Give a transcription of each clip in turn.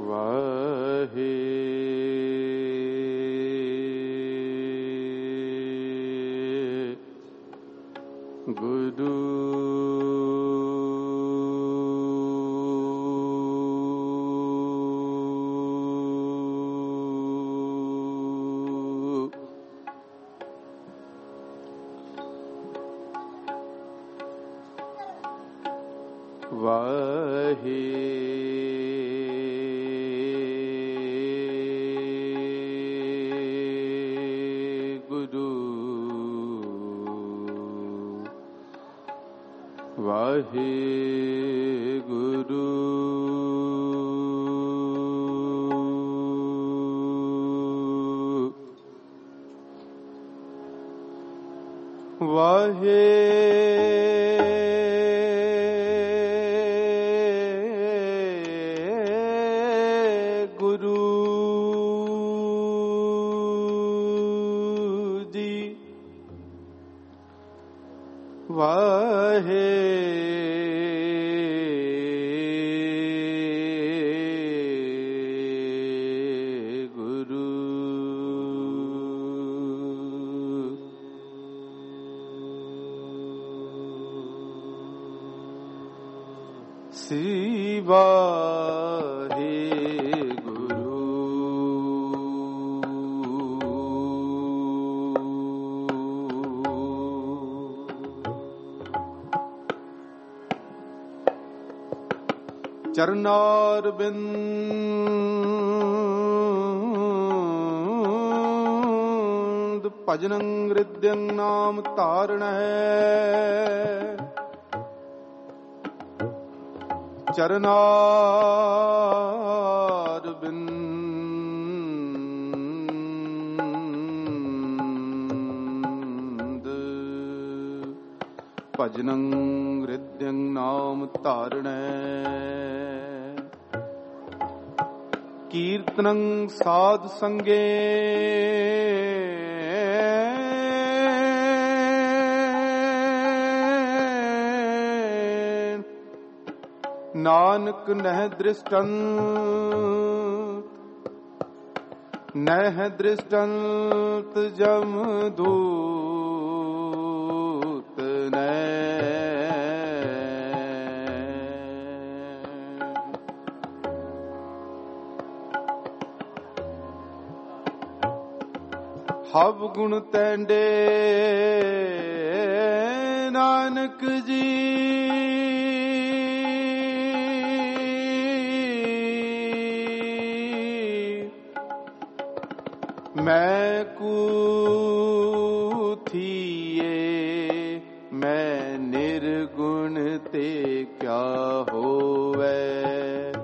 ਵਾਹਿਗੁਰੂ ਜੀ ਚਰਨਾਰ ਬਿੰਦ ਭਜਨੰ ਹ੍ਰਿਦਯੰ ਨਾਮ ਧਾਰਣੈ ਚਰਨਾਰ ਬਿੰਦ ਭਜਨੰ ਹ੍ਰਿਦਯੰ ਨਾਮ ਧਾਰਣੈ ਕੀਰਤਨੰ ਸਾਧ ਸੰਗੇ ਨਾਨਕ ਨਹਿ ਦ੍ਰਿਸ਼ਟੰਤ ਜਮਦੂਤ ਨੈ ਹਵ ਗੁਣ ਤੈਂਡੇ ਨਾਨਕ ਜੀ ਮੈਂ ਕੂਥੀਏ ਮੈਂ ਨਿਰਗੁਣ ਤੇ ਕਿਆ ਹੋਵੇ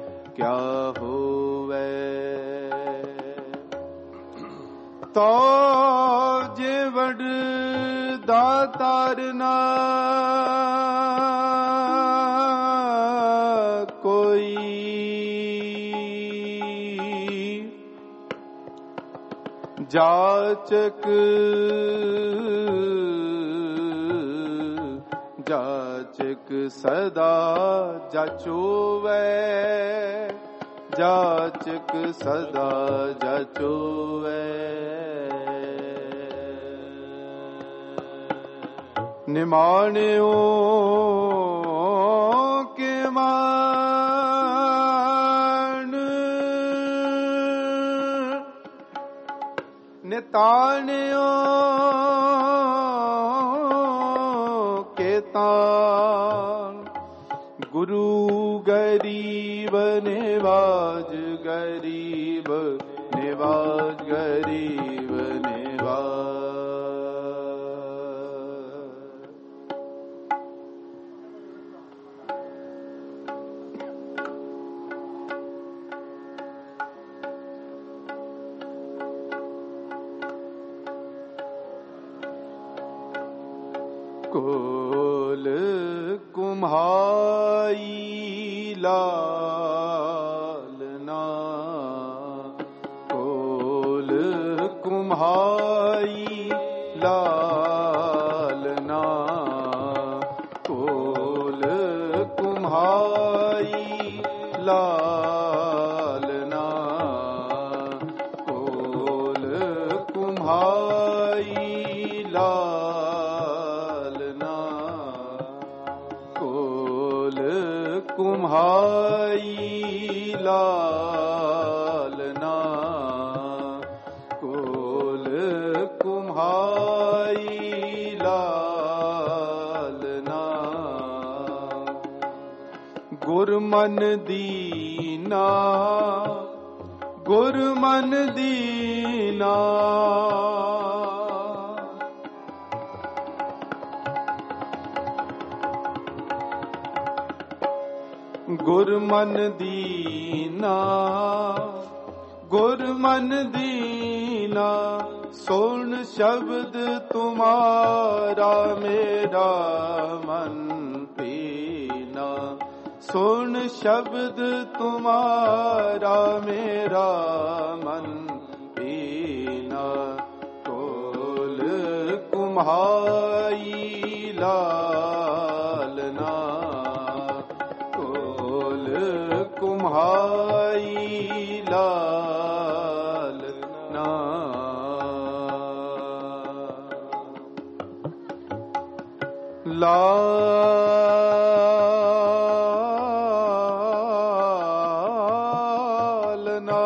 ਤੋ ਜੇ ਵਡ ਦਾਤਾਰ ਨਾ ਕੋਈ ਜਾਚਕ ਸਦਾ ਜਾਚੋਵੇ ਜਾਚਕ ਸਦਾ ਜਾਚੋਵੇ ਨਿਮਾਣਿਓ ਕੇ ਮਾਣ ਨਿਤਾਣਿਓ ਕੇ ਤਾਣ ਗੁਰੂ ਗਰੀਬ ਨਿਵਾਜ ਗਰੀਬ ਨਿਵਾਜ ਗਰੀਬ ਨਿਵਾਜ ਕੋਲ ਕੁਮਹਾਈ ਲਾਲਨਾ ਕੋਲ ਕੁਮਹਾਈ ਲਾਲਨਾ ਕੋਲ ਕੁਮਹਾਈ ਲਾਲਨਾ कुम्हाई लालना, कोल कुम्हाई लालना, कोल कुम्हाई लालना। गुरमन दीना, गुरमन दीना, गुरमन दीना, गुरमन दीना। सुन शब्द तुम्हारा मेरा मन पीना, सुन शब्द तुम्हारा मेरा मन पीना। कोल कुम्हाई लालना, कोल कुम्हाई लालना। लालना,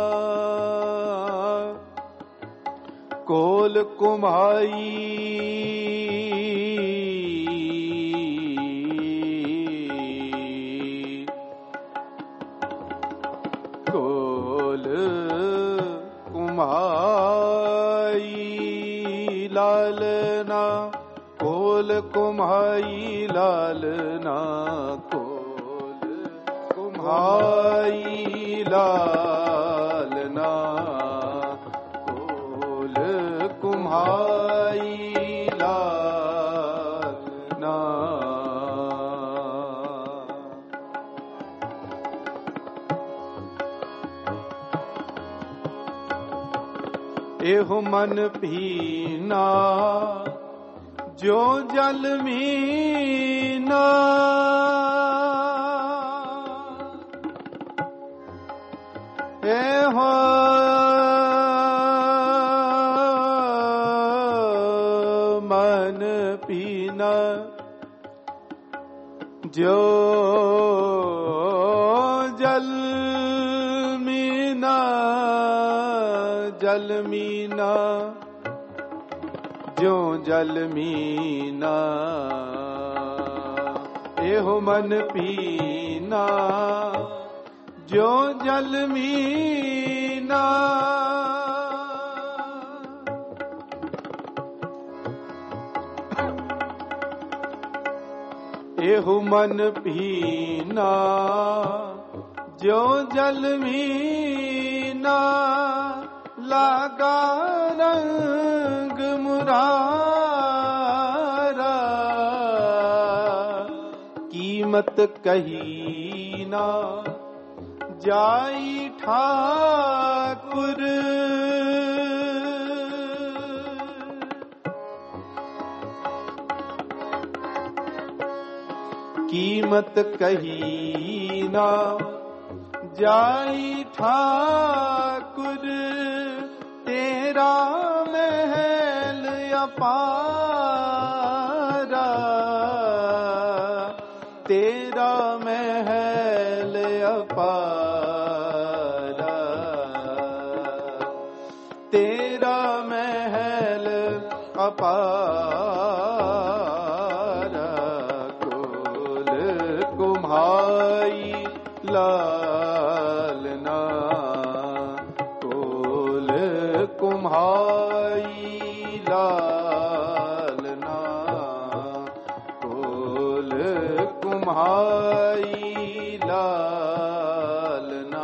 कोल कुम्हाई कोल कुम्हाई लालना, कोल कुम्हाई लालना, कोल कुम्हाई लालना, कोल कुम्हाई लालना। एहो मन पीना जो जल मीना, एहो मन पीना जो जल मीना, जल मीना, जो जल मीना। एहो मन पीना जो जल मीना, एहो मन पीना जो जल मीना। लागा रंग मुरारा, कीमत कही ना जाई ठाकुर। कीमत कही ना जाई ठाकुर। तेरा महल अपारा, तेरा महल अपारा, तेरा महल अपारा। कोल कुम्हाई लालना, कोल कुम्हाई लालना, कोल कुम्हाई लालना।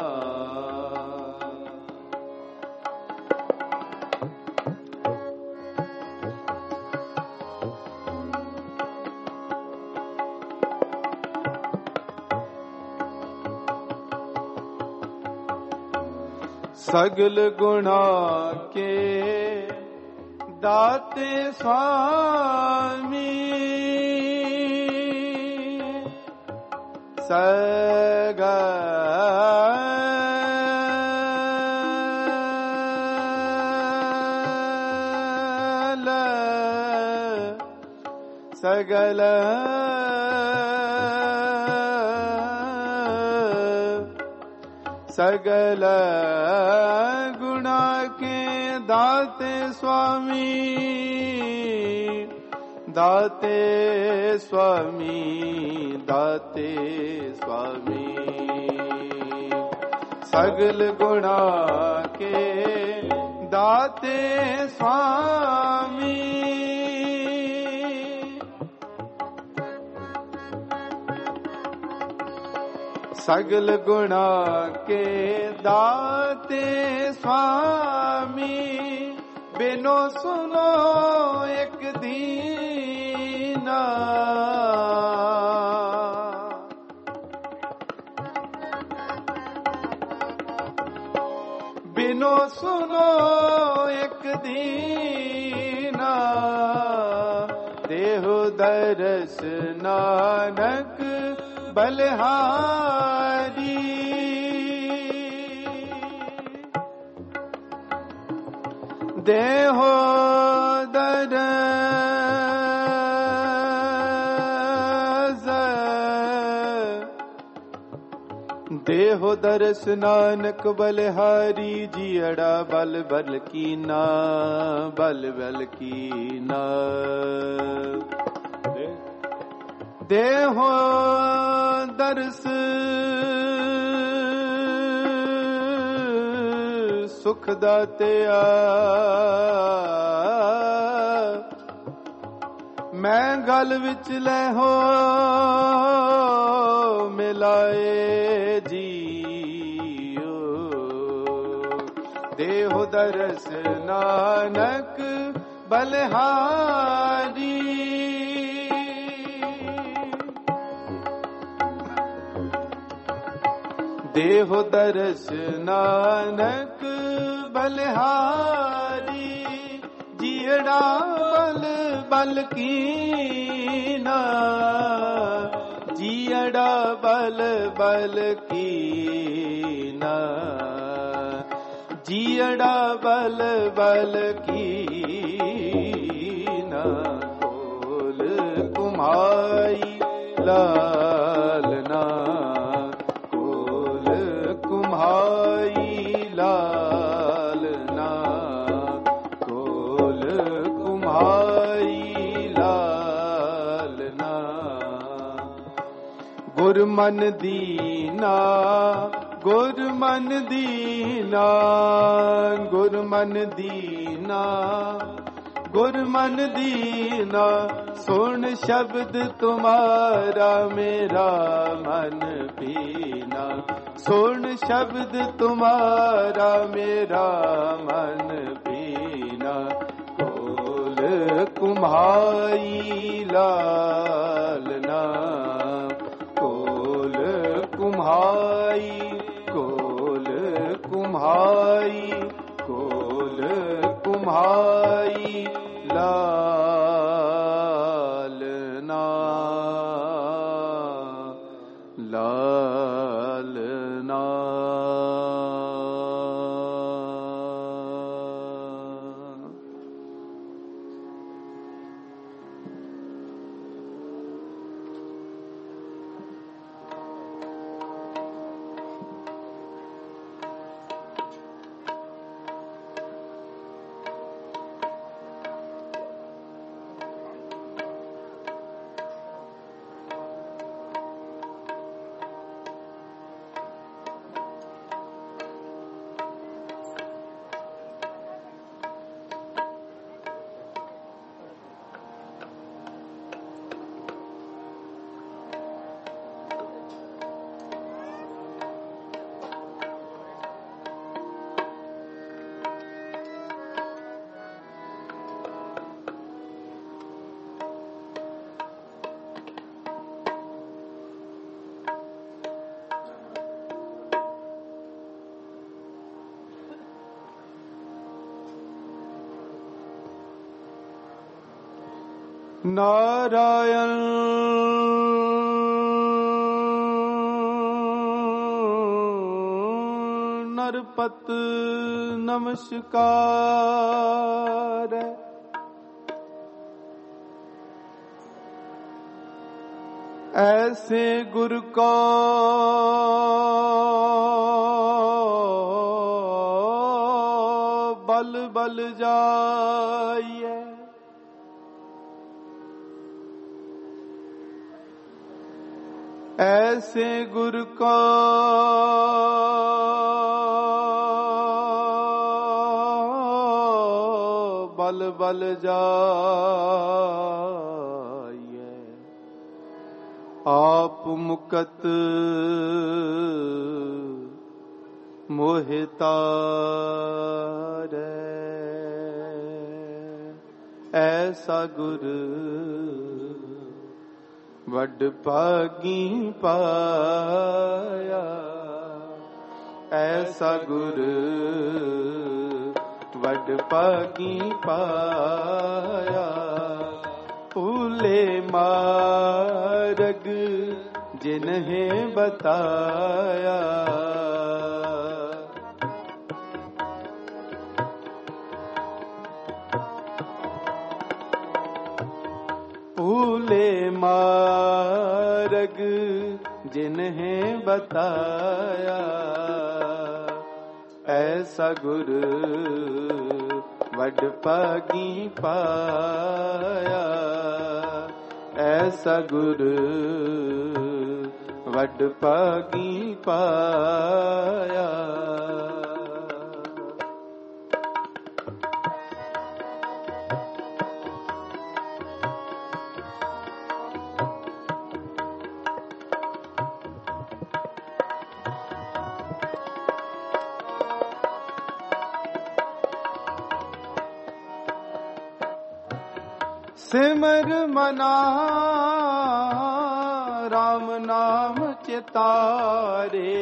सगल गुणा के दाते स्वामी, सगल सगल सगल गुणा के दाते स्वामी, दाते स्वामी, दाते स्वामी। सगल गुणा के दाते स्वामी, सगल गुणा के दाते स्वामी। बिनो सुनो एक दीना, बिनो सुनो एक दीना। देहु दरस नानक बलिहारी, देहो दरस, देहो दरस नानक बलिहारी। जियड़ा बल बल की ना, बल बल की ना। देहो दर्श सुख दाते आ, मैं गल विच ले हो मिलाए जियो। देहो दर्श नानक बलिहारी, देहो दरस नानक बलिहारी। जियड़ा बल बल की ना, जियड़ा बल बल की ना, जियड़ा बल बल की ना। खोल कुम्हाई लालना, कुम्हाई लालना, कोल कुम्हाई लालना। गुरमन दीना, गुरमन दीना, गुरमन दीना, गुरमन दीना। सुन शब्द तुम्हारा मेरा मन पीना, सुन शब्द तुम्हारा मेरा मन पीना। कोल कुम्हाई लालना, कोल कुम्हाई, कोल कुम्हाई, कोल कुम्हाई लालना, लालना। नारायण नरपत नमस्कार। ऐसे गुरु को बल बल जाइए। ऐसे गुरु को बल बल जाइए। आप मुकत मोहितारे। ऐसा गुरु वड भागी पाया। ऐसा गुरु वड भागी पाया। फूले मार्ग जिन्हें बताया। फूले मार्ग जिन्हें बताया। ऐसा गुरु वड भागी पाया। ऐसा गुरु वड भागी पाया। सिमर मना राम नाम चितारे।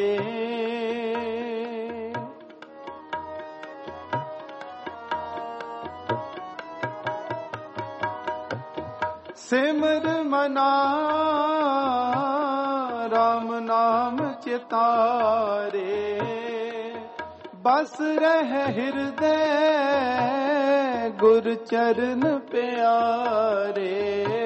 सिमर मना राम नाम चितारे। बस रह हृदय गुर चरण प्यारे।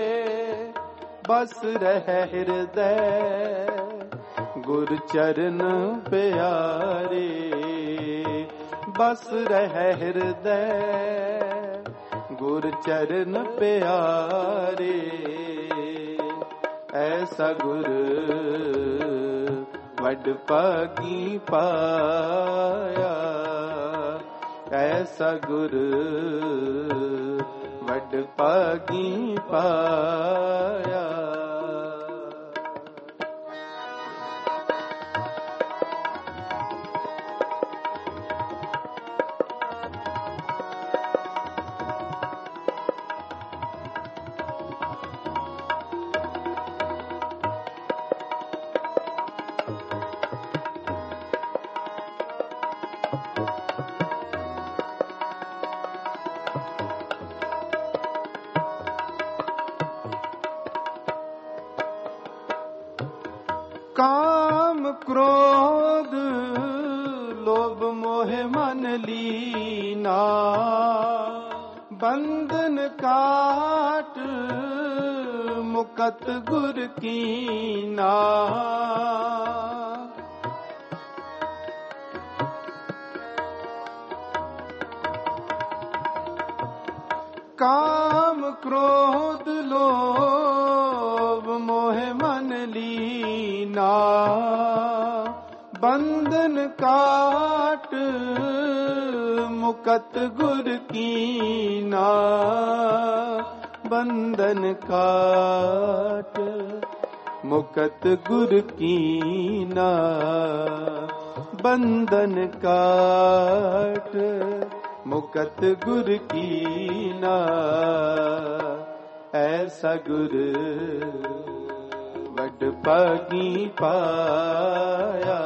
बस रह हृदय गुर चरण प्यारे। बस रह हृदय गुर चरण प्यारे। ऐसा गुरु वड भागी पाया। ऐसा गुरु वड भागी पाया। काम क्रोध लोभ मोह मन लीना। बंधन काट मुकत गुर कीना। काम क्रोध लोभ मोह मन लीना। बंधन काट मुकत गुर कीना। बंधन काट मुकत गुर कीना। बंधन काट मुकत गुर कीना। ऐसा गुरु वड भागी पाया।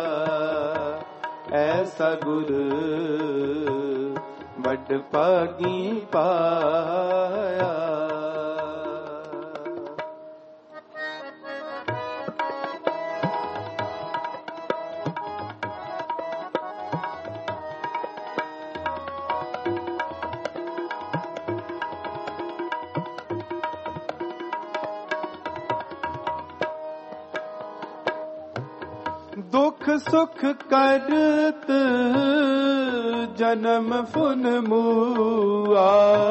ऐसा गुरु वड भागी पाया। दुख सुख करत जन्म फुन मुआ।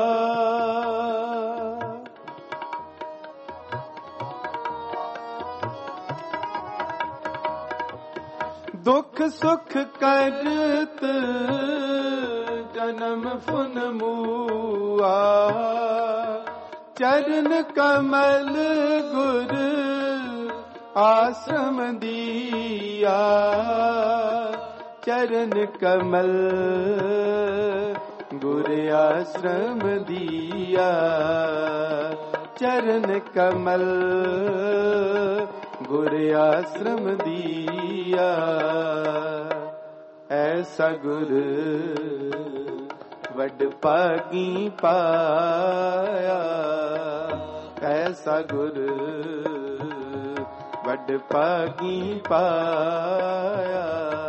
दुख सुख करत जन्म फुन मुआ। चरण कमल गुर आश्रम दिया। चरण कमल गुर आश्रम दिया। चरण कमल गुर आश्रम दिया। ऐसा गुर वड पागी पाया। ऐसा गुर वड पागी पाया।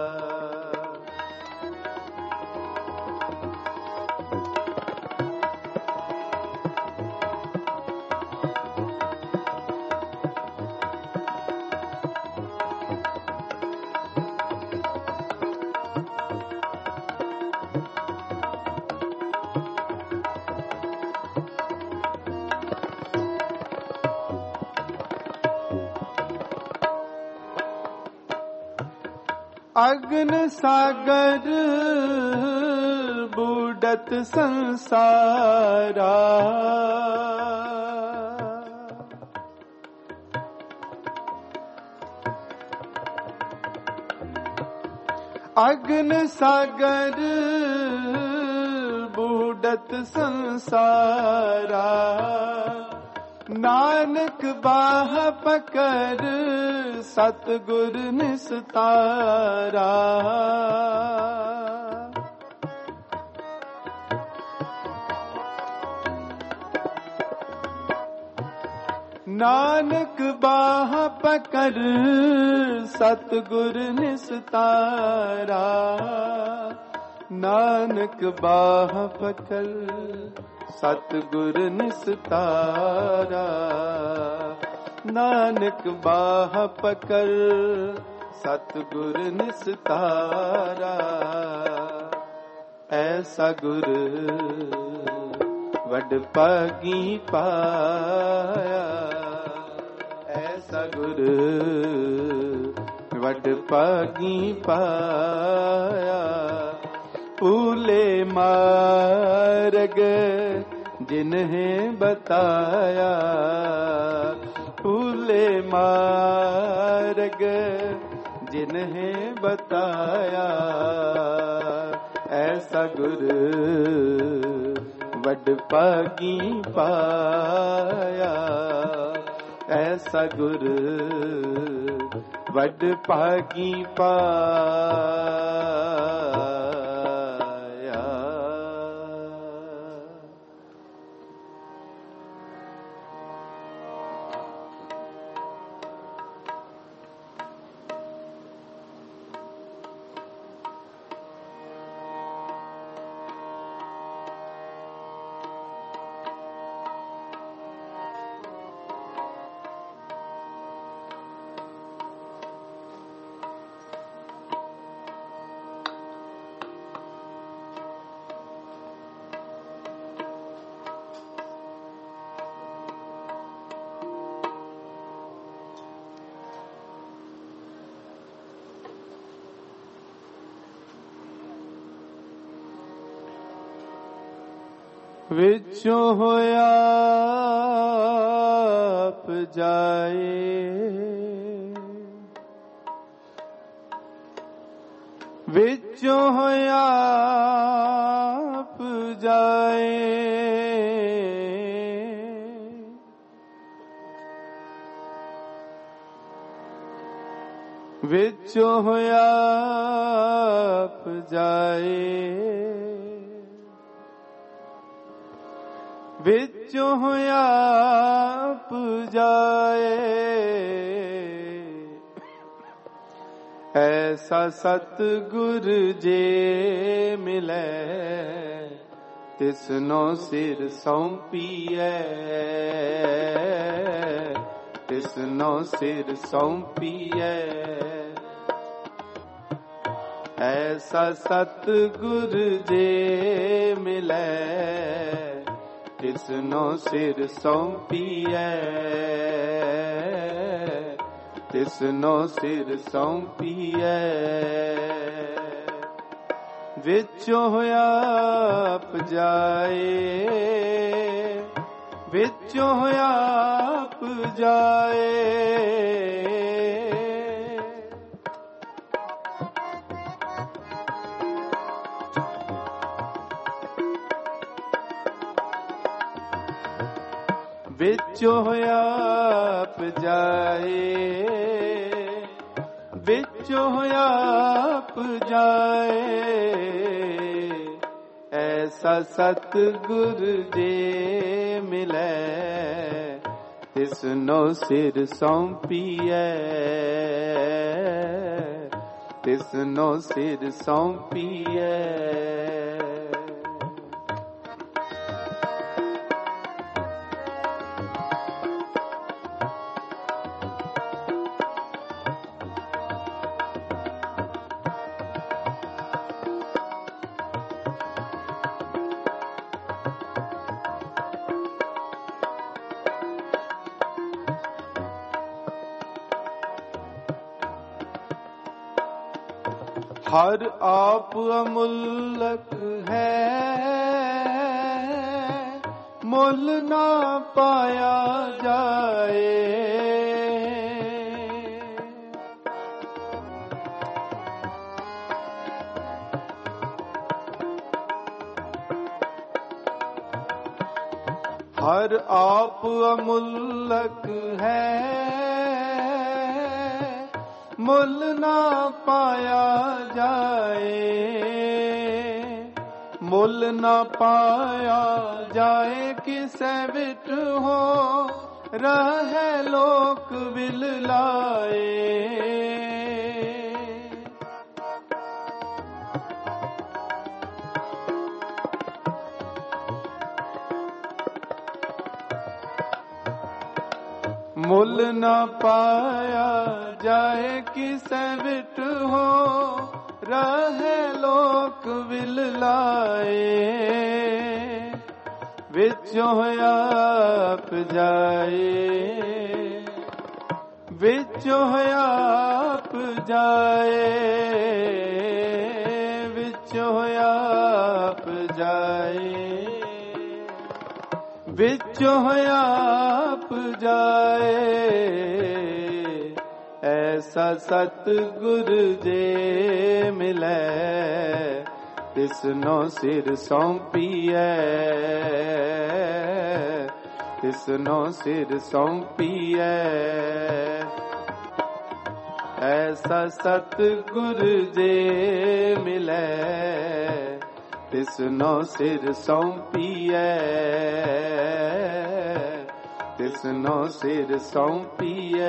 अग्न सागर बूढ़त संसारा। अग्न सागर बूढ़त संसारा। नानक बाह पकर सतगुर निस्तारा। नानक बाह पकर सतगुर निस्तारा। नानक बाह पकर सतगुर निस्तारा। नानक बाह पकर सतगुर निस्तारा। ऐसा गुर वड पागी पाया। ऐसा गुर वड पागी पाया। फूले मार्ग जिन्हें बताया। फूले मार्ग जिन्हें बताया। ऐसा गुर वड पागी पाया। ऐसा गुर वड पागी पाया। विचों होया आप जाए। विचों होया आप जाए। विचों होया आप जाए। विचों होया आप जाए। ऐसा सतगुर जे मिले तिसनो सिर सौंपिए। तिसनो सिर सौंपिए। ਐਸਾ ਸਤਿਗੁਰ ਜੇ ਮਿਲੈ ਤਿਸਨੋ ਸਿਰ ਸੌਂਪੀਐ ਤਿਸਨੋ ਸਿਰ ਸੌਂਪੀਐ ਵਿੱਚੋਂ ਹੋਇਆ ਪਜਾਏ ਵਿੱਚੋਂ ਹੋਇਆ ਪਜਾਏ ਵਿੱਚੋਂ ਹੋਇਆ ਪਜਾਏ ਵਿੱਚੋਂ ਹੋਇਆ ਪਜਾਏ ਐਸਾ ਸਤਿਗੁਰ ਜੇ ਮਿਲੈ ਤਿਸਨੋ ਸਿਰ ਸੌਂਪੀਐ ਤਿਸਨੋ ਸਿਰ ਸੌਂਪੀਐ ਹਰ ਆਪ ਅਮੁੱਲਕ ਹੈ ਮੁੱਲ ਨਾ ਪਾਇਆ ਜਾਏ ਹਰ ਆਪ ਅਮੁੱਲਕ ਹੈ ਮੁੱਲ ਨਾ ਪਾਇਆ ਜਾਏ ਮੁੱਲ ਨਾ ਪਾਇਆ ਜਾਏ ਕਿਸੇ ਵਿਟ ਹੋ ਰਹੇ ਲੋਕ ਵਿਲ ਲਾਏ ਮੁੱਲ ਨਾ ਪਾਇਆ ਜਾਏ ਕਿਸੇ ਵਿਟ ਹੋ ਰਹੇ ਲੋਕ ਵਿਲ ਲਾਏ ਵਿੱਚੋਂ ਹੋਇਆ ਪਜਾਏ ਵਿੱਚੋਂ ਹੋਇਆ ਪਜਾਏ ਵਿੱਚੋਂ ਹੋਇਆ ਪਜਾਏ ਵਿੱਚੋਂ ਹੋਇਆ ਪਜਾਏ ਐਸਾ ਸਤਿਗੁਰ ਜੇ ਮਿਲੈ ਤਿਸਨੋ ਸਿਰ ਸੌਂਪੀਐ ਤਿਸਨੋ ਸਿਰ ਸੌਂਪੀਐ ਐਸਾ ਸਤਿਗੁਰ ਜੇ ਮਿਲੈ ਤਿਸਨੋ ਸਿਰ ਸੌਂਪੀਐ ਤਿਸਨੋ ਸਿਰ ਸੌਂਪੀਐ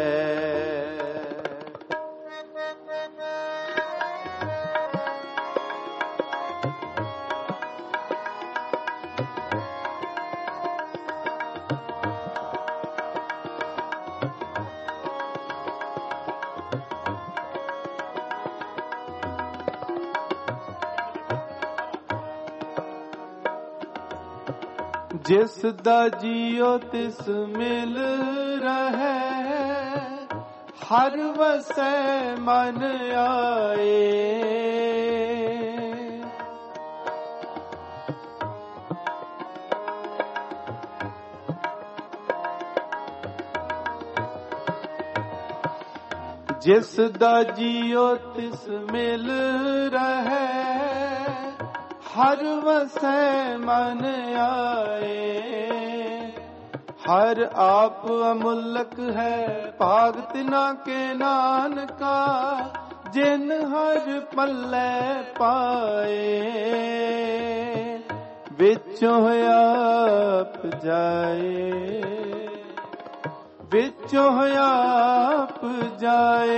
ਜਿਸ ਦਾ ਜੀਉ ਤਿਸ ਮਿਲ ਰਹੈ ਹਰ ਵਸੈ ਮਨ ਆਏ ਜਿਸ ਦਾ ਜੀਉ ਤਿਸ ਮਿਲ ਰਹੈ ਹਰ ਵਸੈ ਮਨ ਆਏ ਹਰ ਆਪ ਅਮੁੱਲਕ ਹੈ ਭਾਗ ਤਿਨਾ ਕੇ ਨਾਨਕਾ ਜਿਨ ਹਰ ਪੱਲੇ ਪਾਏ ਵਿੱਚੋਂ ਹੋਇਆ ਪਜਾਏ ਵਿੱਚੋਂ ਹੋਇਆ ਪਜਾਏ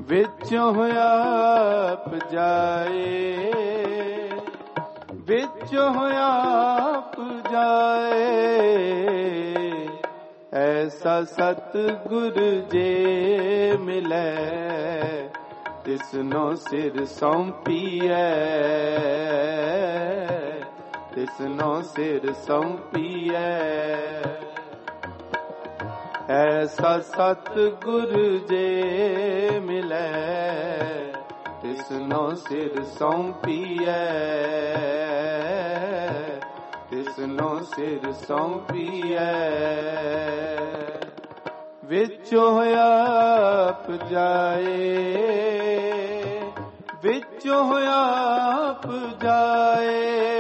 ਵਿੱਚੋਂ ਹੋਇਆ ਪਜਾਏ ਵਿੱਚ विचो आप जाए, ऐसा सतगुर जे मिलै, तिसनो सिर सौंपिए, तिसनो सिर सौंपिए। ऐसा सतगुर जे मिलै, तिसनो सिर सौंपिए, तिसनो सिर सौंपिए। विचो आप जाए, विचो आप जाए,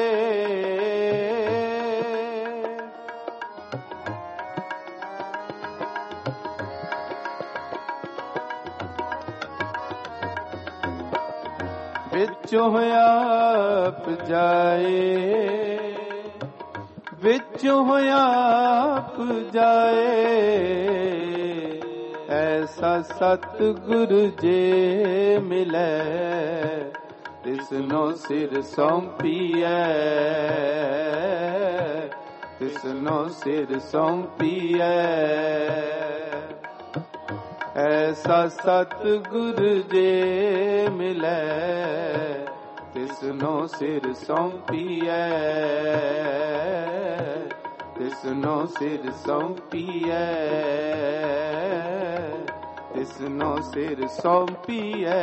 विचो आप जाए, विचो आप जाए। ऐसा सतगुर जे मिलै, तिसनो सिर सौंपिए, तिसनो सिर सौंपिए। ऐसा सतगुर जे मिलै, तिसनो सिर सौंपिए, तिसनो सिर सौंपिए, तिसनो सिर सौंपिए।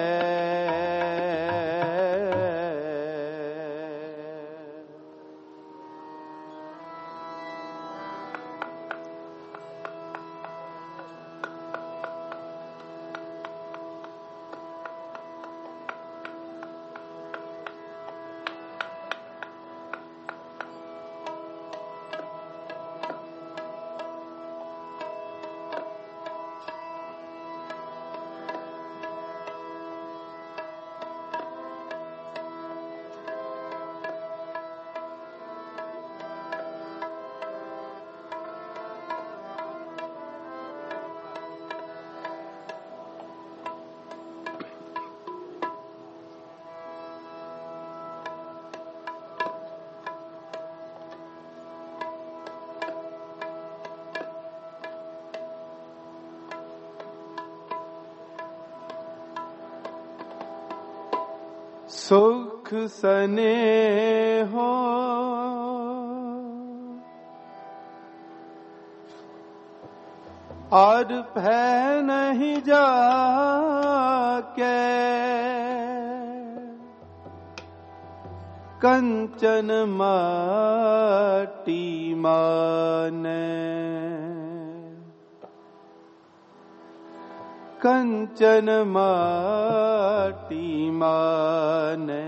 सुख स्नेहो और भय नहीं जाके, कंचन माटी माने, कंचन माटी माने।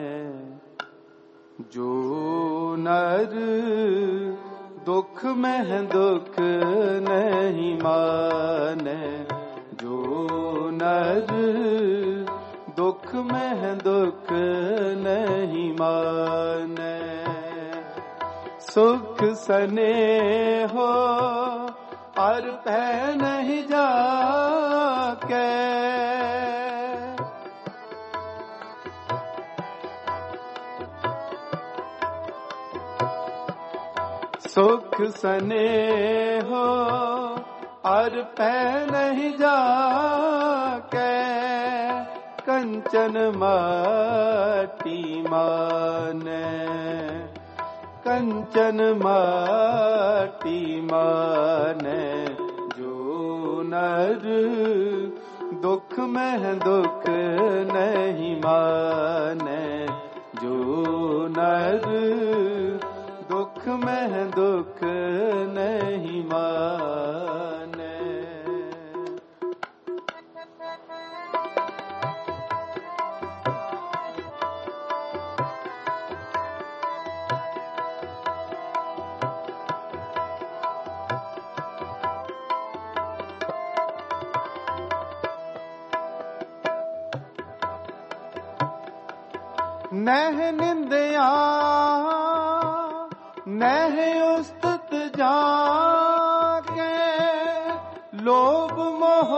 जो नर दुख में दुख नहीं माने, जो नर दुख में दुख नहीं माने। सुख स्नेहो और भय नहीं जाके, सुख स्नेहो और भय नहीं जाके, कंचन माटी माने, कंचन माटी माने। जो नर दुख में दुख नहीं माने, जो नर दुख में दुख नहीं माने। नह निंदया नह उस्तत जाके, लोभ मोह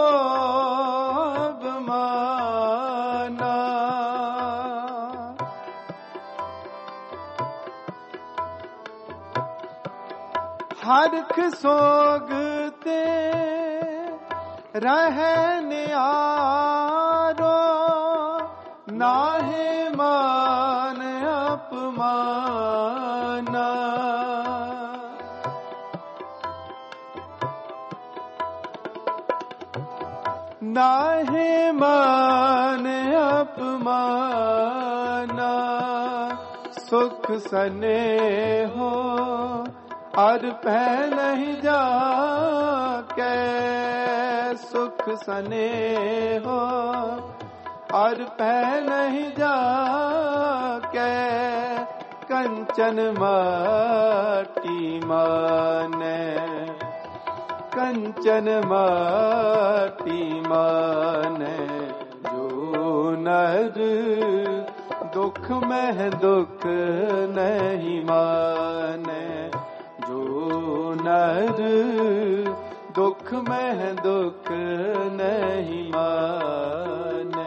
माना। ਹਰਖ ਸੋਗ ਤੇ ਰਹਿ ਨਿਆਰੋ, ਨਾਹੇ ਮਾਨ ਅਪਮਾਨਾ। ਨਾਹੇ ਮਾਨ ਅਪਮਾਨਾ, ਸੁਖ ਸਨੇਹੋ ਅਰ ਭੈ ਨਹੀਂ ਜਾਕੈ। ਸੁਖ ਸਨੇਹੋ ਅਰ ਭੈ ਨਹੀਂ ਜਾਕੈ। ਕੰਚਨ ਮਾਟੀ ਮਾਨੈ, ਕੰਚਨ ਮਾਟੀ ਮਾਨੈ। ਜੋ ਨਰ ਦੁਖ ਮਹਿ ਦੁਖ ਨਹੀਂ ਮਾਨੈ। ਜੋ ਨਰ ਦੁਖ ਮਹਿ ਦੁਖ ਨਹੀਂ ਮਾਨੈ।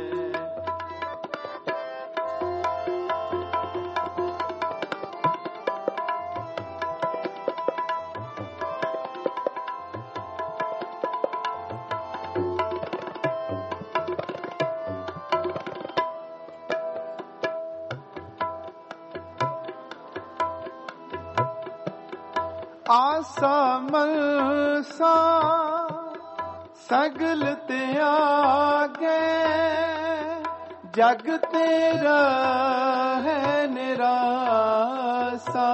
ਆਸਾ ਮਨਸਾ ਸਗਲ ਤਿਆਗੈ। ਜਗ ਤੇਰਾ ਹੈ ਨਿਰਾਸਾ।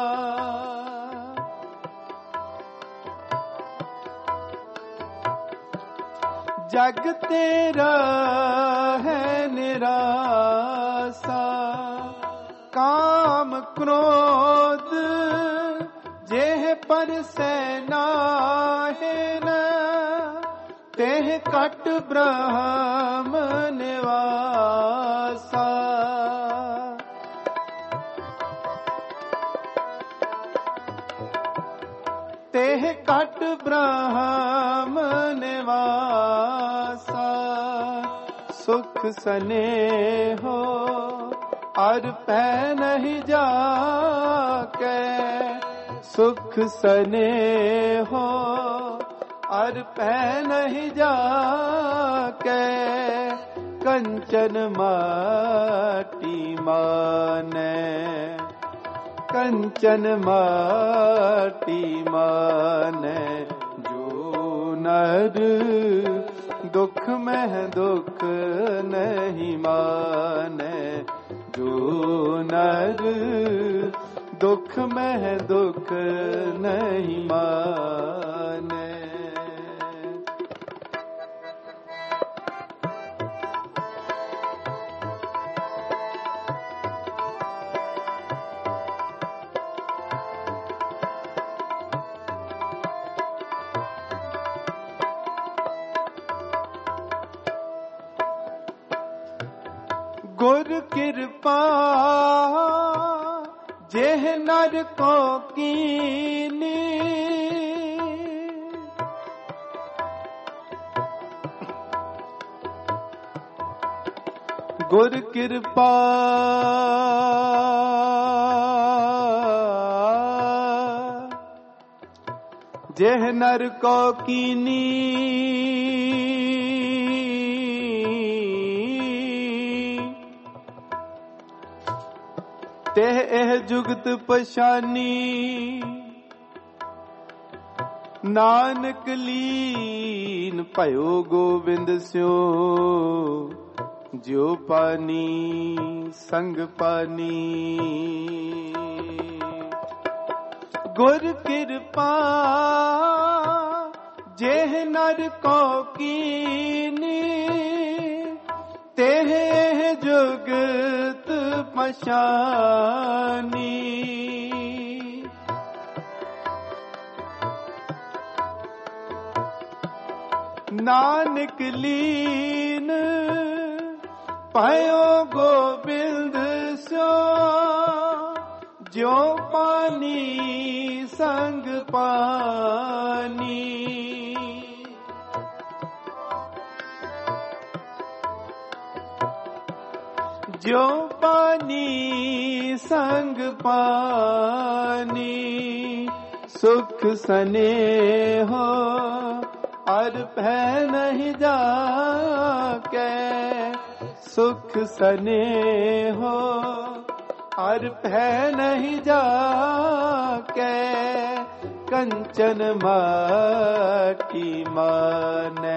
ਜਗ ਤੇਰਾ ਹੈ ਨਿਰਾਸਾ। ਕਾਮ ਕ੍ਰੋਧ जेह परसै नाहिन, तेह कट ब्रह्म निवासा। तेह कट ब्रह्म निवासा। सुख सनेहो अर पै नहीं जाकै। सुख सनेहो अर पै नहीं जाकै। कंचन माटी मानै, कंचन माटी मानै। जो नर दुख मह दुख नहीं मानै। जो नर दुख मह दुख नहीं मानै। गुर कृपा जेह नर को कीनी। गुर कृपा जेह नर को कीनी। तेह एह जुगत पछानी। नानक लीन भयो गोविंद स्यो। ज्यो पानी संग पानी। गुर कृपा जेह नर को कीनी। तेह जुगत पछानी। नानक लीन भयो गोविंद स्यो। ज्यो पानी संग पानी। ज्यो पानी संग पानी। सुख सने हो और भय नहीं जाके, सुख सने हो और भय नहीं जाके, कंचन माटी माने,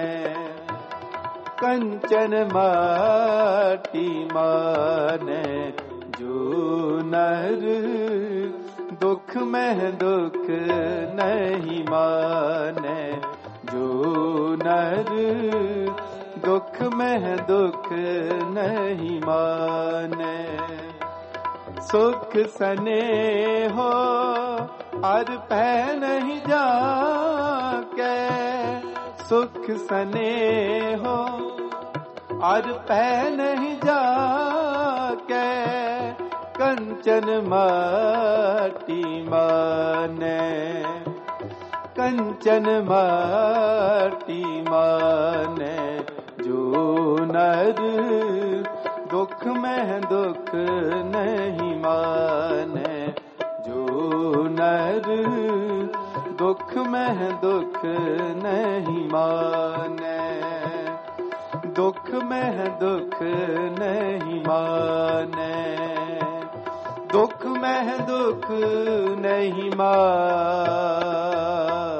कंचन माटी माने, जो नर दुख में दुख नहीं माने, जो नर दुख में दुख नहीं माने। सुख सने हो और भय नहीं जाके, सुख सने हो और भय नहीं जाके, कंचन माटी माने, कंचन माटी माने, जो नर दुख में दुख नहीं माने, जो नर दुख में दुख नहीं माने, दुख में दुख नहीं माने, दुख में दुख नहीं माने।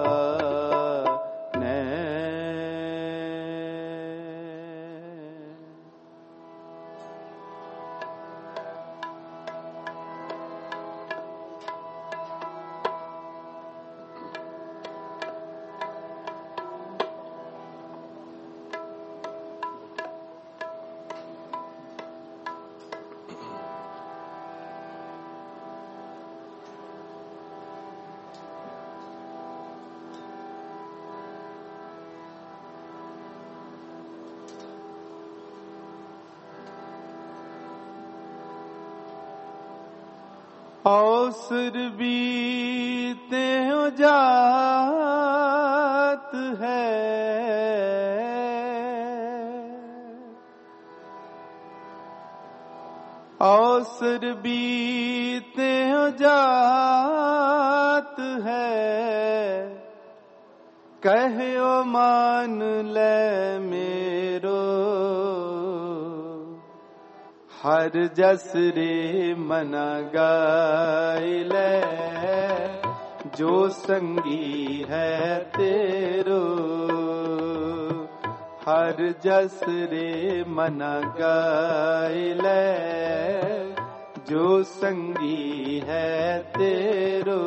अवसर बीते हो जात है, अवसर बीते हो जात है, कहो मान ले मेरो हर जस रे मना गाय ले, जो संगी है तेरो हर जस रे मना गाय ले, जो संगी है तेरो।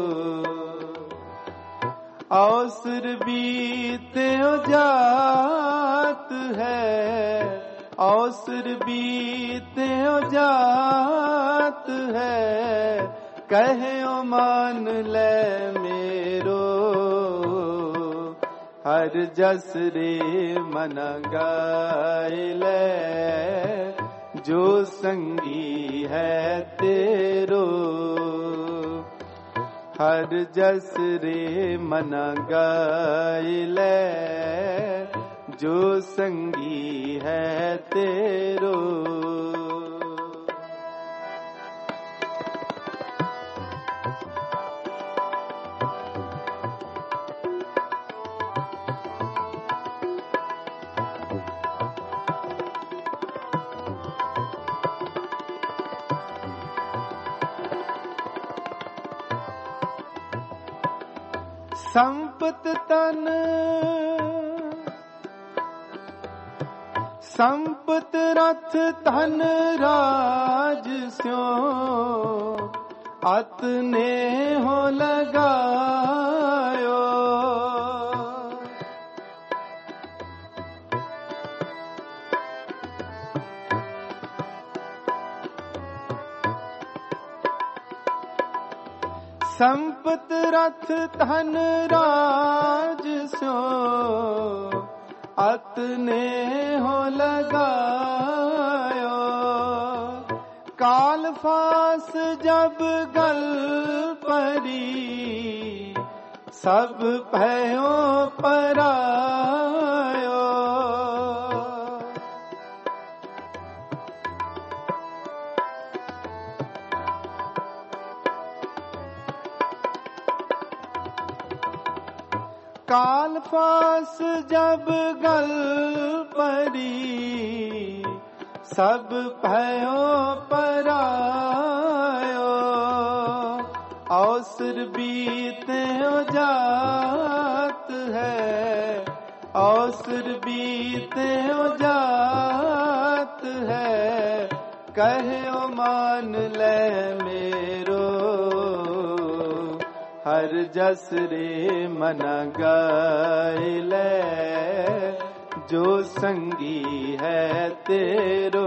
अवसर बीते हो जात है, अवसर बीते हो जात है, कहो मान ले मेरो हर जस रे मन गाय ले, जो संगी है तेरो हर जस रे मन गाय ले, जो संगी है तेरो। संपत तन संपत रथ धन राज स्यो अतने हो लगायो, संपत रथ धन राज स्यो अतने हो लगायो, काल फास जब गल परी सब भयो परायो, काल फास जब गल परी सब भयो परायो अवसर बीते जात है अवसर बीते जात है कहो मान ले मेरो हर जस रे मन गाय ले जो संगी है तेरो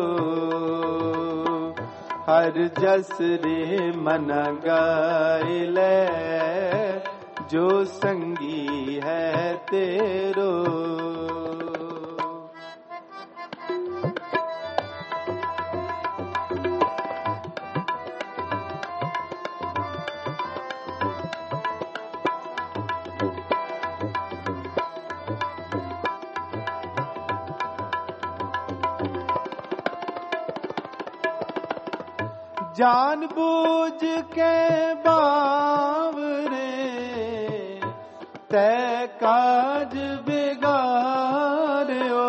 हर जस रे मन गाय ले जो संगी है तेरो जान बूझ के बावरे तै काज बिगाड़ो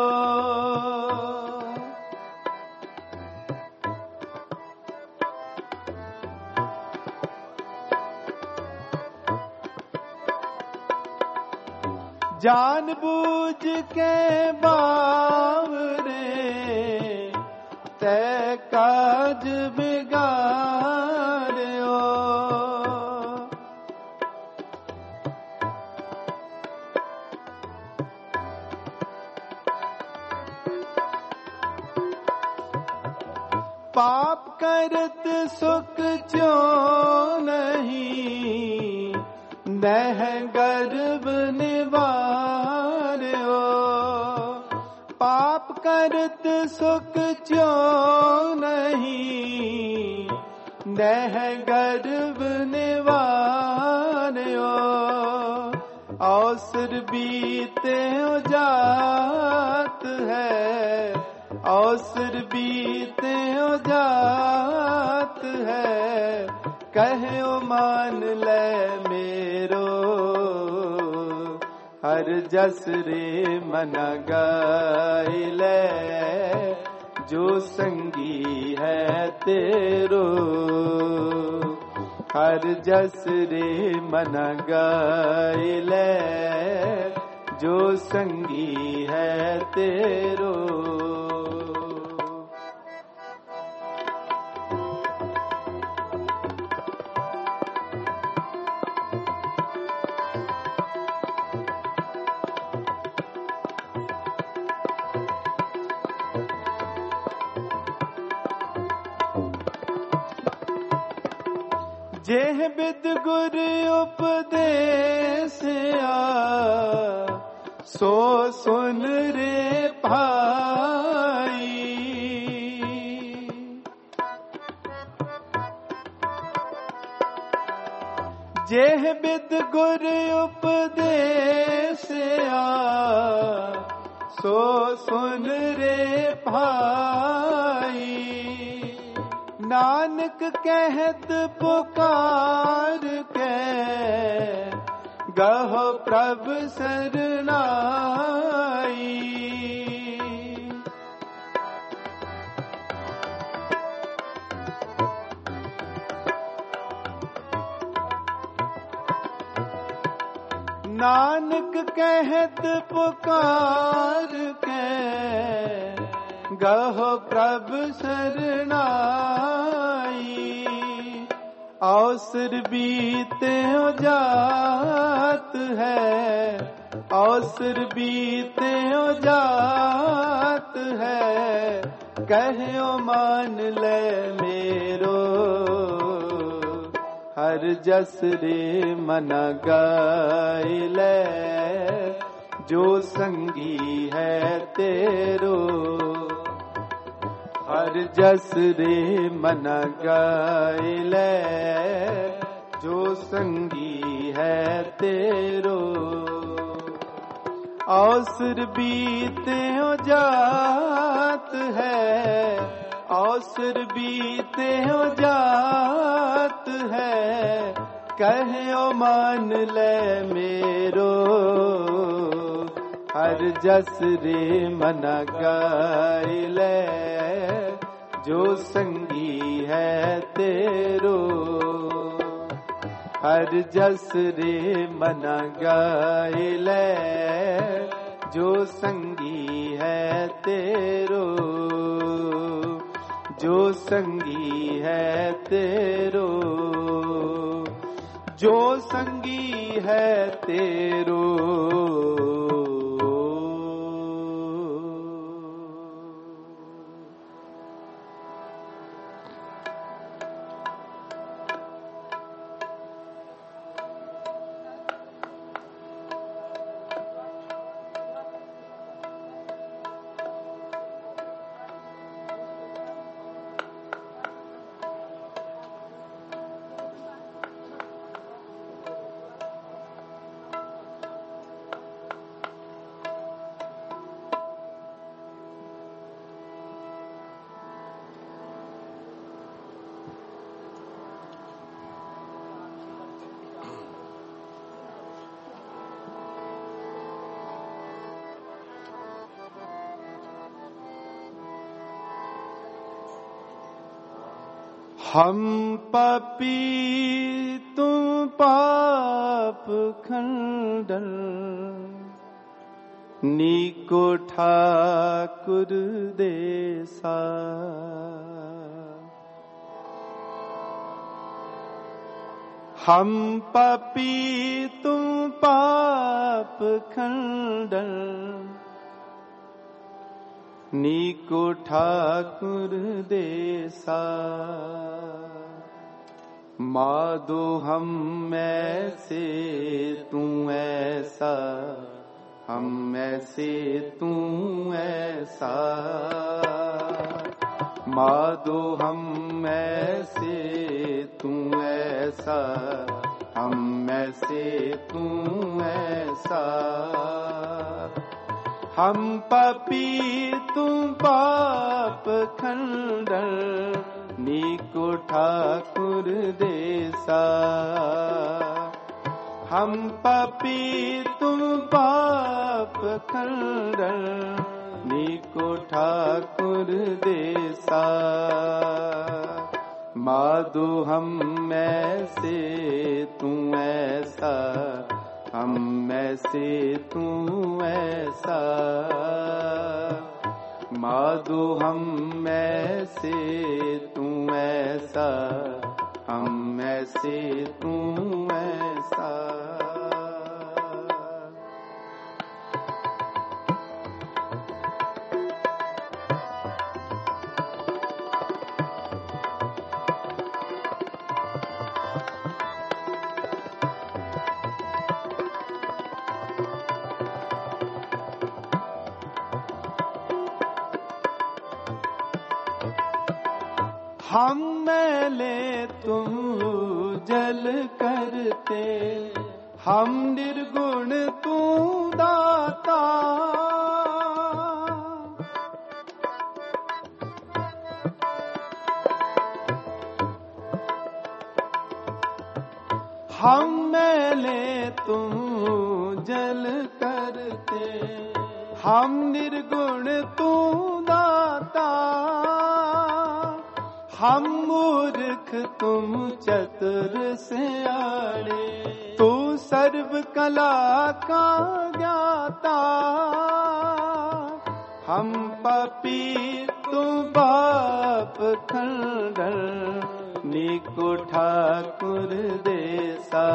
जान बूझ के बावरे तै काज बिगाड़ो पाप करत सुख क्यों नहीं नह गर्भ निवारो पाप करत सुख क्यों नहीं नह गर्भ निवारो अवसर बीते जात है अवसर बीते जात है कहो मान ले मेरो हर जस रे मन गाय ले जो संगी है तेरो हर जस रे मन गाय ले जो संगी है तेरो जेह बिद गुर उपदेश सो सुन रे भाई जेह बिद गुर उपदेश सो सुन रे भाई नानक कहत पुकार के गहो प्रभ सरनाई नानक कहत पुकार के गहो प्रभ सरनाई अवसर बीते जात है अवसर बीते जात है कहो मान ले मेरो हर जस रे मन गाय ले जो संगी है तेरो हर जस रे मन गाय ले जो संगी है तेरो अवसर बीते जात है अवसर बीते जात है कहयो मान ले मेरो, हर जस रे मन गाय ले, जो संगी है तेरो। हर जस रे मन गाय ले, जो संगी है तेरो, जो संगी है तेरो, जो संगी है तेरो। हम पापी तुम पाप खंडन, नीको ठाकुर देसा। हम पापी तुम पाप खंडन, नीको ठाकुर देसा। माधो हम ऐसे तू ऐसा, हम ऐसे तू ऐसा। माधो हम ऐसे तू ऐसा, हम ऐसे तू ऐसा। हम पापी तुम पाप खंडन, नीको ठाकुर देसा। हम पापी तुम पाप खंडन, नीको ठाकुर देसा। माधो हम ऐसे तू ऐसा, हम ऐसे तू ऐसा। माधो हम ऐसे तू ऐसा, हम ऐसे तू ऐसा। हम मैले तुम जल करते, हम निर्गुण तू दाता। हम मैले तुम जल करते, हम निर्गुण तू दाता। हम मूर्ख तुम चतुर सियाणे, तू सर्व कला का ज्ञाता। हम पापी तू पाप खंडन, नीको ठाकुर देसा।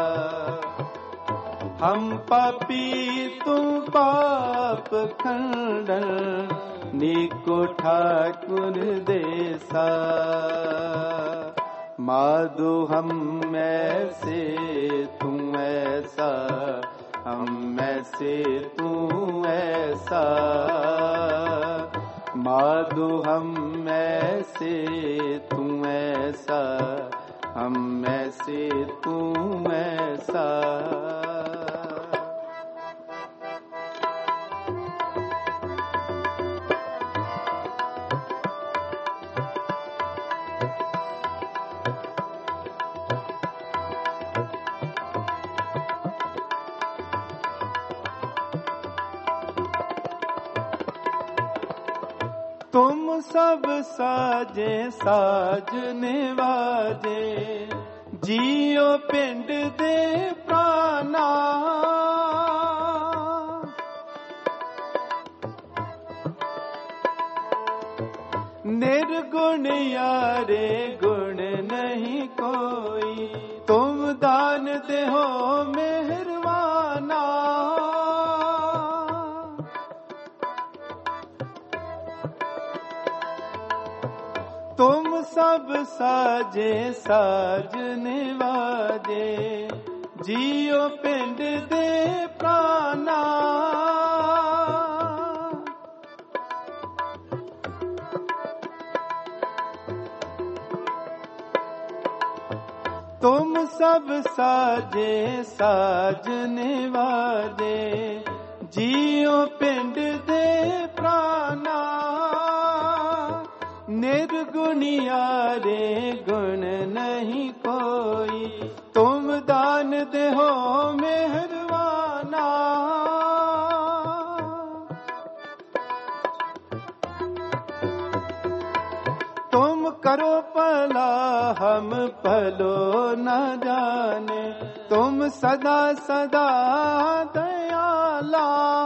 हम पापी तू पाप खंडन, नीको ठाकुर देसा। माधो हम ऐसे तू ऐसा, हम ऐसे तू ऐसा। माधो हम ऐसे तू ऐसा, हम ऐसे तू ऐसा। तुम सब साजे साज निवाजे, जियो पिंड दे प्राणा। निर्गुण यारे गुण नहीं कोई, तुम दान दे हो मेहरबाना। तुम सब साजे साज निवाजे, जियो पिंड दे प्राणा। तुम सब साजे साज निवाजे, जियो पिंड दे प्राणा। निर्गुणियारे गुण नहीं कोई, तुम दान दे हो मेहरबाना। तुम करो भला हम भलो न जाने, तुम सदा सदा दयाला।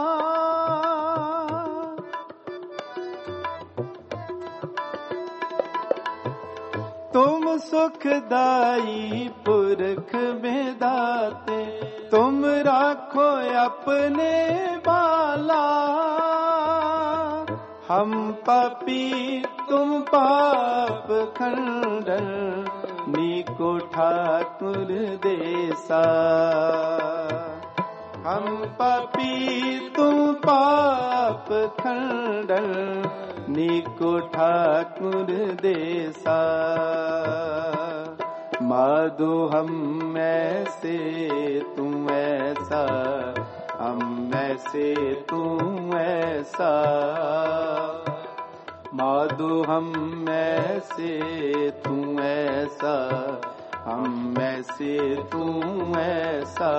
तुम सुखदाई पुरख बेदाते, तुम राखो अपने बाला। हम पापी तुम पाप खंडन, नीको ठाकुर देसा। हम पापी तुम पाप खंडन, नीको ठाकुर देसा। माधो हम ऐसे तुम ऐसा, हम ऐसे तुम ऐसा। माधो हम ऐसे तुम ऐसा, हम ऐसे तुम ऐसा।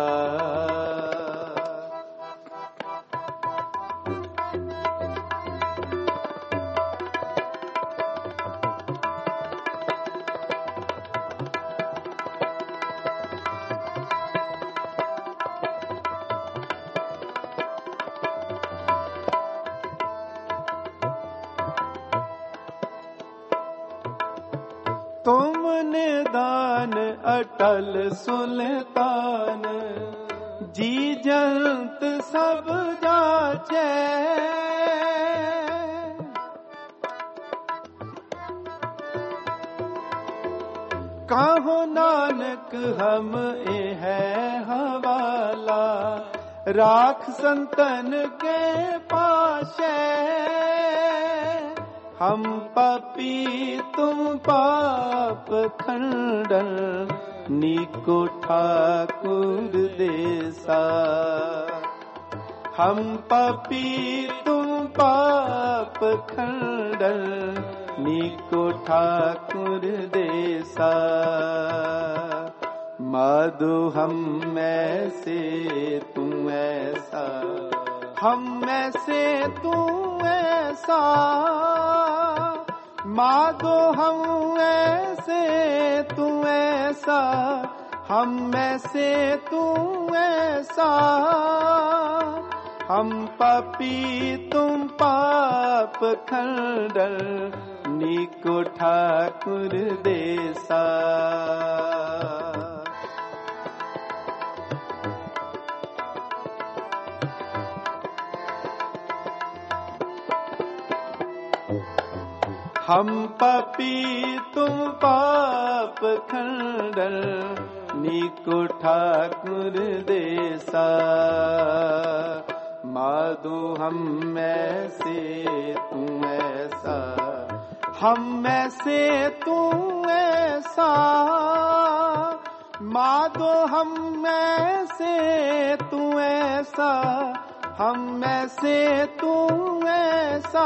तुमने दान अटल सुल्तान, जी जंत सब जाचे। कहो नानक हम ए है हवाला, राख संतन के पाशे। हम पापी तुम पाप खंडन, नीको ठाकुर देसा। हम पापी तुम पाप खंडन, नीको ठाकुर देसा। माधो हम ऐसे तुम ऐसा, हम ऐसे तुम ऐसा। माधो हम ऐसे तुम ऐसा, हम ऐसे तुम ऐसा। हम पापी तुम पाप खंडन, नीको ठाकुर देसा। हम पापी तुम पाप खंडन, नीको ठाकुर देसा। माधो हम ऐसे तुम ऐसा, हम ऐसे तुम ऐसा। माधो हम ऐसे तुम ऐसा, हम ऐसे तुम ऐसा।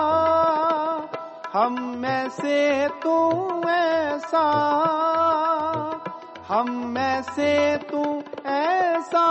हम ऐसे तुम ऐसा, हम ऐसे तुम ऐसा।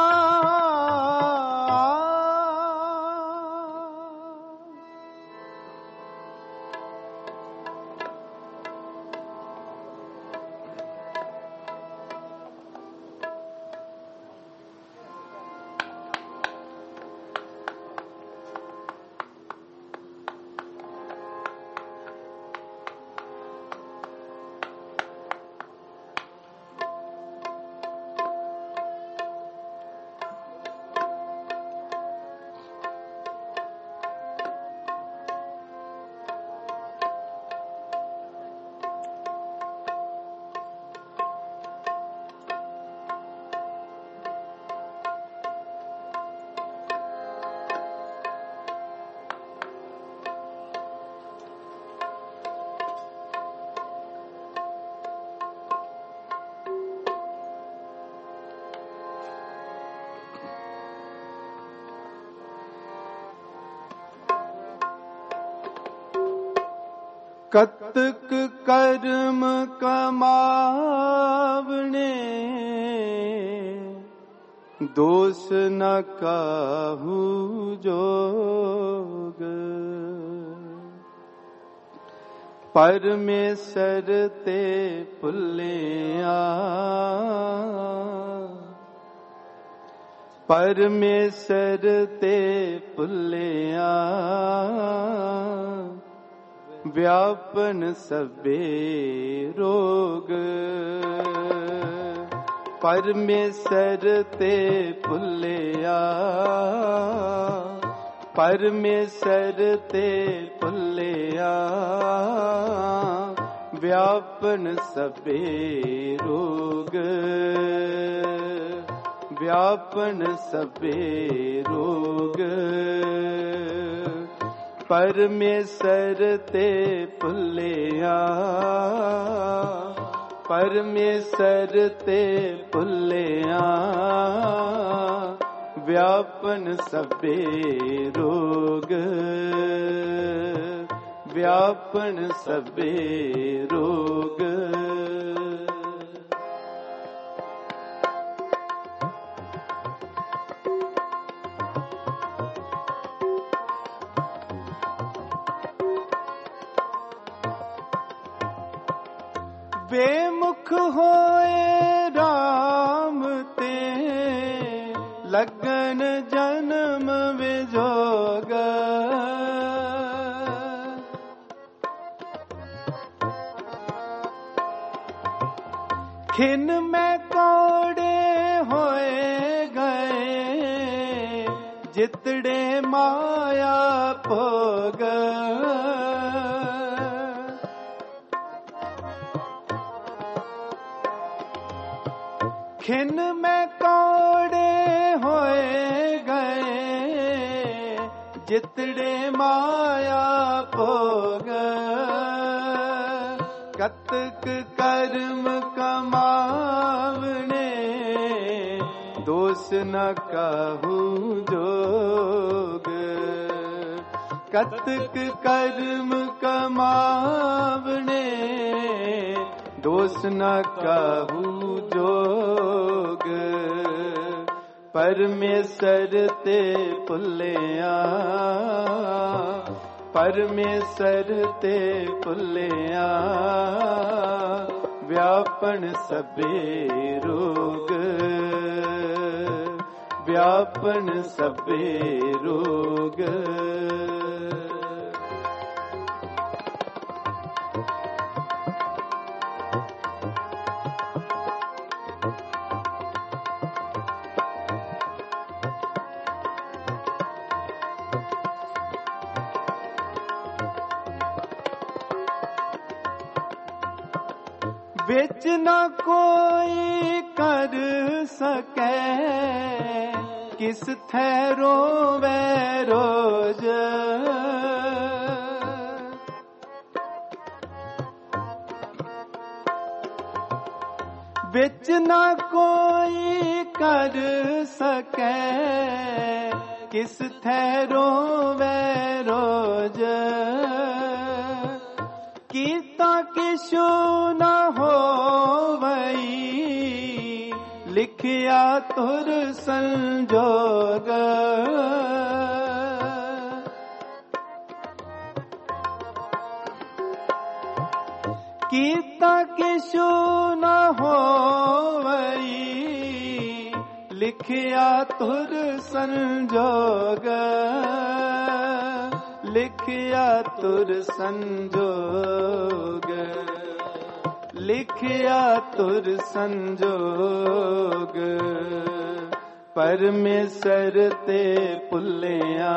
कतक कर्म कमावने, दोष न काहू जोग। परमेश्वर ते भुलिया, परमेश्वर ते भुलिया, व्यापन सबे रोग। परमेश्वर ते भुलिया, परमेश्वर ते भुलिया, व्यापन सबे रोग। व्यापन सबे रोग। परमेश्वर ते भुलिया, परमेश्वर ते भुलिया, व्यापन सबे रोग। व्यापन सबे रोग। बेमुख होए राम ते, लगन जन्म विजोग। खिन में कौड़े होए गए, जितड़े माया भोग। खिन में कौड़े होए गए, जितड़े माया भोग। कतक कर्म कमावने, दोष न काहू जोग। कतक कर्म कमावने, दोष न काहू जोग। परमेश्वर ते भुलिया, परमेश्वर ते भुलिया, व्यापन सबे रोग। व्यापन सबे रोग। विच न कोई कर सके, किस थे रोवे रोज। विच न कोई कर सके, किस थे रोवे रोज। कीता किशु न होवई, लिखिया तुर संजोग। कीता किशु न होवई, लिखिया तुर संजोग। लिखिया तुर संजोग। लिखिया तुर संजोग। परमेश्वर ते भुलिया,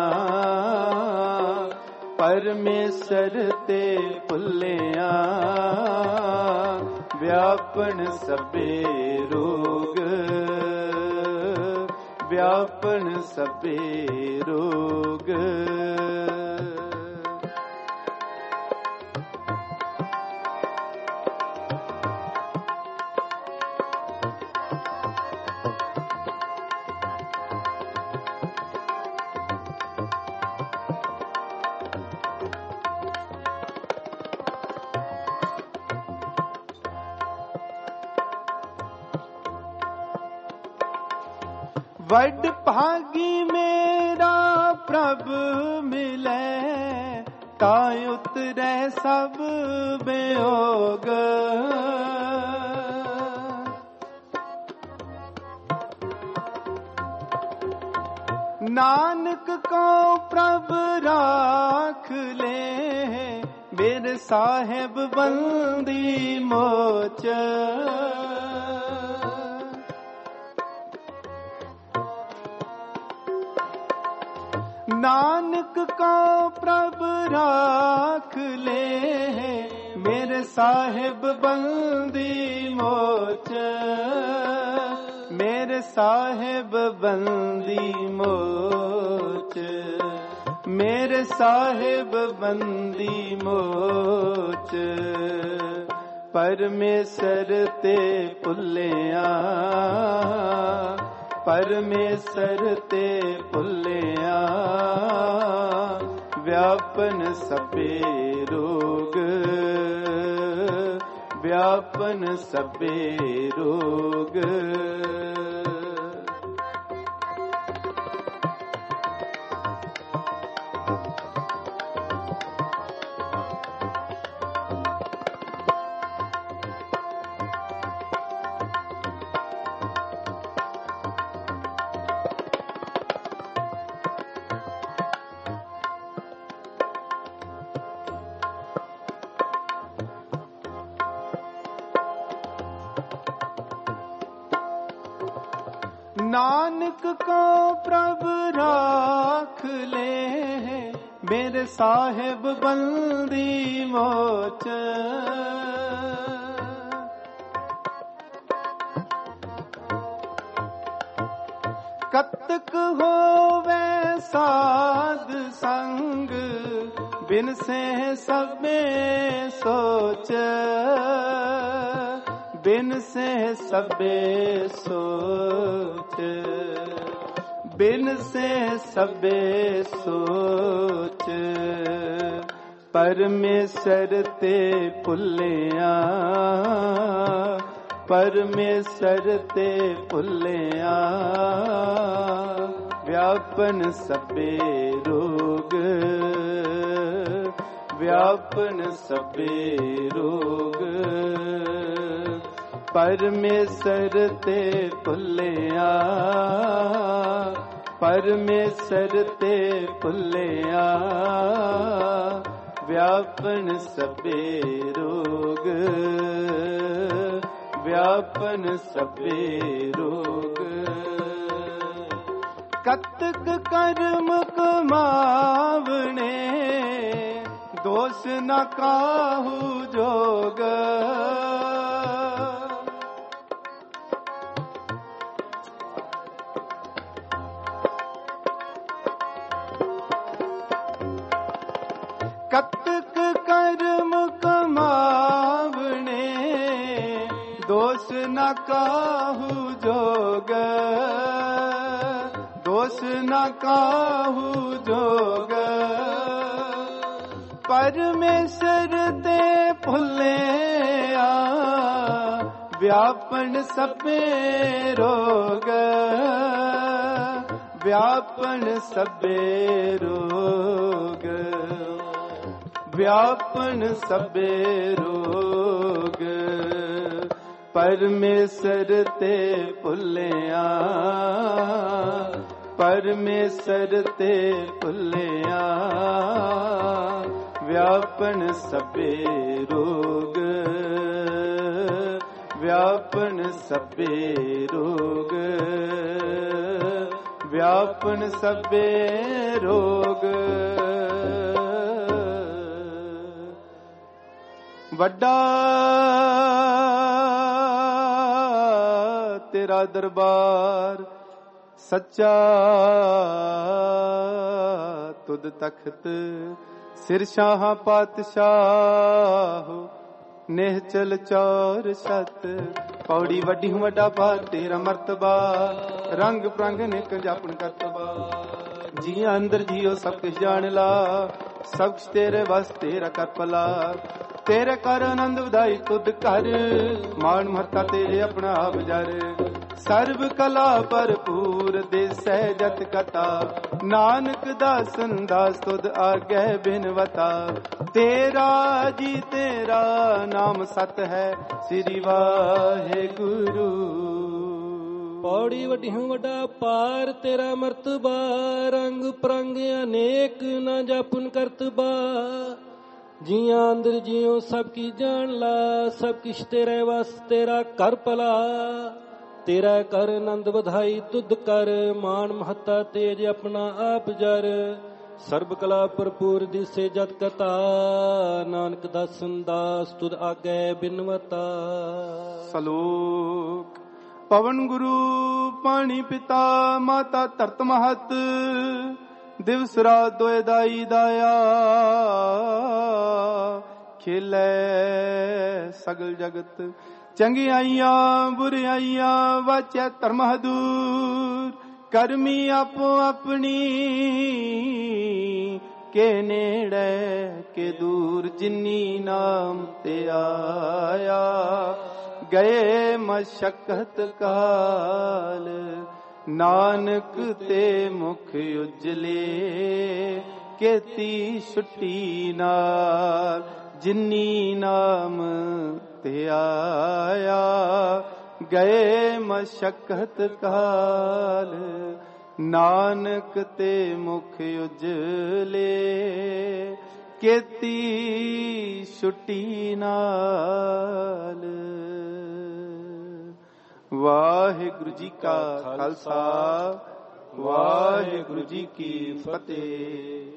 परमेश्वर ते भुलिया, व्यापन सबे रोग। व्यापन सबे रोग। वड भागी मेरा प्रभ मिले ताय उतरे सब वियोग। नानक को प्रभ राख ले मेरे साहेब बंदी मोच। नानक को प्रभ राख ले मेरे साहेब बंदी मोच। मेरे साहेब बंदी मोच। मेरे साहेब बंदी मोच। परमेश्वर ते भुल्लिया परमेश्वर ते भुल्लिया व्यापन सबे रोग। व्यापन सबे रोग। नानक को प्रभ राख ले मेरे साहेब बंदी मोच। कतक होवे साध संग बिन से सबे सोच। बिन से सबे सोच। बिन से सबे सोच। परमेश्वर ते भुल्लिया परमेश्वर ते भुल्लिया व्यापन सबे रोग। व्यापन सबे रोग। परमेश्वर ते भुल्लिया परमेश्वर ते भुल्लिया व्यापन सबे रोग। व्यापन सबे रोग। कतक कर्म कमावने दोष न काहू जोग। कतक कर्म कमावने दोष न काहू जोग। दोष न काहू जोग। परमेश्वर ते भुल्लिया व्यापन सबे रोग। व्यापन सबे रोग। व्यापन सबे रोग। परमेश्वर ते भुल्लिया परमेश्वर ते भुल्लिया व्यापन सबे रोग। व्यापन सबे रोग। व्यापन सबे रोग। वड्डा तेरा दरबार सच्चा तुद तख्त सिर शाह पातशाह निहचल चौर छत। पौड़ी वड्डी हूं वड्डा पार तेरा मर्तबा रंग प्रंग निक जापन करतबा। जी अंदर जियो सब कुछ जान ला सब कुछ तेरे बस तेरा कर पला। तेरे कर आनंद ਵਧਾਈ तुद कर मान महत्ता तेरे अपना आप जर। ਸਰਬ ਕਲਾ ਭਰਪੂਰ ਦੇਸੈ ਜਤ ਕਥਾ ਨਾਨਕ ਦਾਸਨ ਦਾਸ ਤੁਧ ਆਗੈ ਬਿਨਵਤਾ ਤੇਰਾ ਜੀ ਤੇਰਾ ਨਾਮ ਸਤ ਹੈ ਸ੍ਰੀ ਵਾਹਿਗੁਰੂ। ਪੌੜੀ ਵੱਡੀਆਂ ਵੱਡਾ ਪਾਰ ਤੇਰਾ ਮਰਤਬਾ ਰੰਗ ਪ੍ਰੰਗ ਅਨੇਕ ਨਾ ਜਾਪਨ ਕਰਤਬਾ ਜੀਆਂ ਅੰਦਰ ਜਿਉ ਸਭ ਕੀ ਜਾਣ ਲਾ ਸਭ ਕਿਛ ਤੇਰੇ ਵਸ ਤੇਰਾ ਕਰ ਭਲਾ ਤੇਰਾ ਕਰ ਆਨੰਦ ਵਧਾਈ ਤੁਧ ਕਰ ਮਾਨ ਮਹੱਤਾ ਤੇਜ ਆਪਣਾ ਆਪ ਜਰ ਸਰਬ ਕਲਾ ਭਰਪੂਰ ਦਿਸੇ ਜਤ ਕਥਾ ਨਾਨਕ ਦਾਸਨ ਦਾਸ ਤੁਧ ਆਗੈ ਬਿਨਵਤਾ। ਸਲੋਕ ਪਵਨ ਗੁਰੂ ਪਾਣੀ ਪਿਤਾ ਮਾਤਾ ਧਰਤ ਮਹਤ ਦਿਵਸ ਰਾਤ ਦੋਇ ਦਾਈ ਦਾਇਆ ਖੇਲੇ ਸਗਲ ਜਗਤ ਚੰਗਿਆਈਆਂ ਬੁਰਿਆਈਆਂ ਵਾਚੈ ਧਰਮ ਹਦੂਰ ਕਰਮੀ ਆਪੋ ਆਪਣੀ ਕੇ ਨੇੜੇ ਕੇ ਦੂਰ ਜਿਨੀ ਨਾਮ ਤੇ ਆਇਆ ਗਏ ਮਸ਼ਕਤ ਕਾਲ ਨਾਨਕ ਤੇ ਮੁਖ ਉਜਲੇ ਕੀਤੀ ਛੁੱਟੀ ਨਾਲ ਜਿਨੀ ਨਾਮ ਤੇ ਆਇਆ ਗਏ ਮਸ਼ਕਤ ਕਾਲ ਨਾਨਕ ਤੇ ਮੁਖ ਉਜਲੇ ਕੀਤੀ ਛੁੱਟੀ ਨਾਲ। ਵਾਹਿਗੁਰੂ ਜੀ ਕਾ ਖਾਲਸਾ ਵਾਹਿਗੁਰੂ ਜੀ ਕੀ ਫਤਿਹ।